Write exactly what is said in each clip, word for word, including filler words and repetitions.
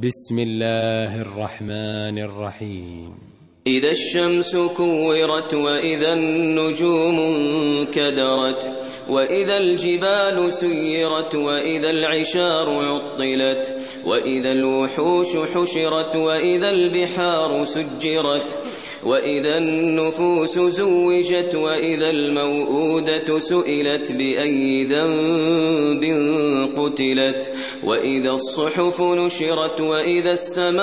بسم الله الرحمن الرحيم. إذا الشمس كورت وإذا النجوم انكدرت وإذا الجبال سيرت وإذا العشار عطلت وإذا الوحوش حشرت وإذا البحار سجرت وإذا النفوس زوجت وإذا الموءودة سئلت بأي ذنب قتلت وإذا الصحف نشرت وإذا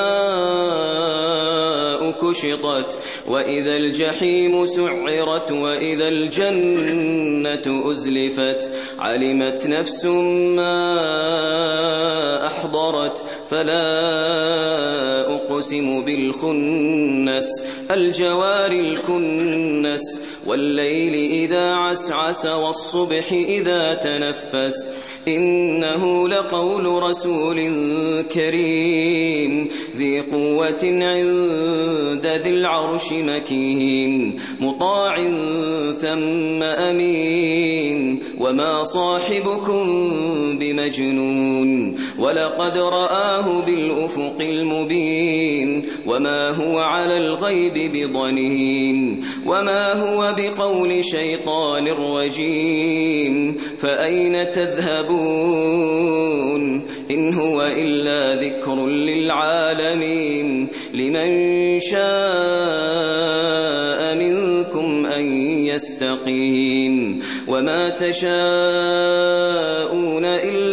السماء كشطت وإذا الجحيم سعرت وإذا الجنة أزلفت علمت نفس ما أحضرت فلا أقسم بالخنس الجوار الكنس والليل إذا عسعس والصبح إذا تنفس إنه لقول رسول كريم ذي قوة عند ذي العرش مكين مطاع ثم أمين وما صاحبكم بمجنون ولقد رآه بالأفق المبين وما هو على الغيب بضنين وما هو بقول شيطان رجيم فأين تذهبون إن هو إلا ذكر للعالمين لمن شاء منكم أن يستقيم وما تشاءون إلا